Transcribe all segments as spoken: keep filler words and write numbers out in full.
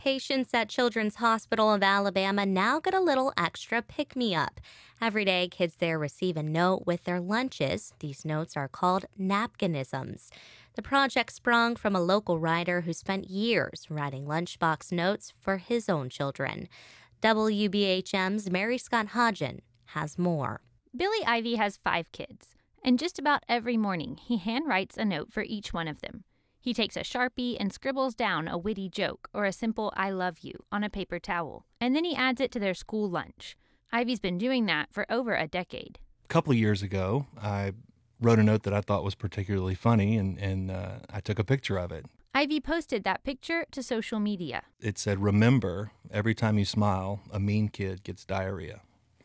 Patients at Children's Hospital of Alabama now get a little extra pick-me-up. Every day, kids there receive a note with their lunches. These notes are called napkinisms. The project sprung from a local writer who spent years writing lunchbox notes for his own children. W B H M's Mary Scott Hodgen has more. Billy Ivy has five kids, and just about every morning he handwrites a note for each one of them. He takes a Sharpie and scribbles down a witty joke or a simple I love you on a paper towel, and then he adds it to their school lunch. Ivy's been doing that for over a decade. A couple of years ago, I wrote a note that I thought was particularly funny, and, and uh, I took a picture of it. Ivy posted that picture to social media. It said, "Remember, every time you smile, a mean kid gets diarrhea."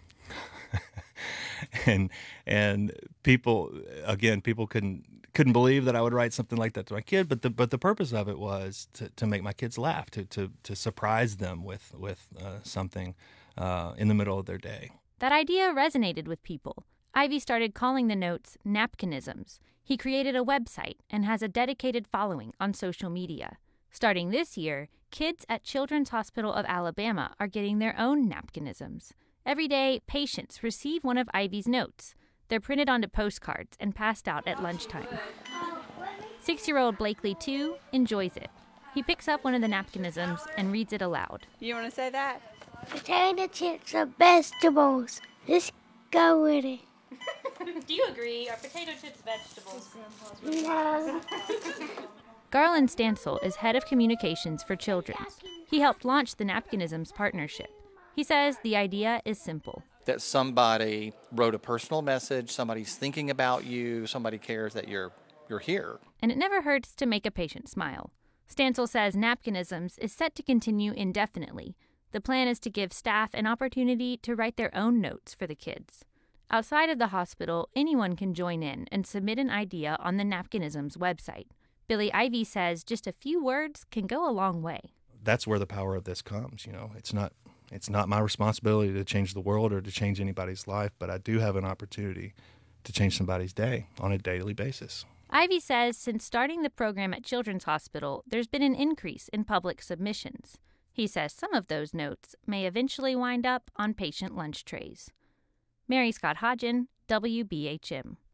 and and people, again, people couldn't couldn't believe that I would write something like that to my kid, but the but the purpose of it was to, to make my kids laugh, to to, to surprise them with, with uh, something uh, in the middle of their day. That idea resonated with people. Ivy started calling the notes napkinisms. He created a website and has a dedicated following on social media. Starting this year, kids at Children's Hospital of Alabama are getting their own napkinisms. Every day, patients receive one of Ivy's notes. They're printed onto postcards and passed out at lunchtime. Six-year-old Blakely, too, enjoys it. He picks up one of the napkinisms and reads it aloud. You want to say that? Potato chips are vegetables. Let's go with it. Do you agree? Are potato chips vegetables? No. Garland Stansel is head of communications for Children's. He helped launch the Napkinisms partnership. He says the idea is simple. That somebody wrote a personal message, somebody's thinking about you, somebody cares that you're you're here. And it never hurts to make a patient smile. Stansel says Napkinisms is set to continue indefinitely. The plan is to give staff an opportunity to write their own notes for the kids. Outside of the hospital, anyone can join in and submit an idea on the Napkinisms website. Billy Ivy says just a few words can go a long way. That's where the power of this comes. You know, it's not it's not my responsibility to change the world or to change anybody's life, but I do have an opportunity to change somebody's day on a daily basis. Ivy says since starting the program at Children's Hospital, there's been an increase in public submissions. He says some of those notes may eventually wind up on patient lunch trays. Mary Scott Hodgen, W B H M.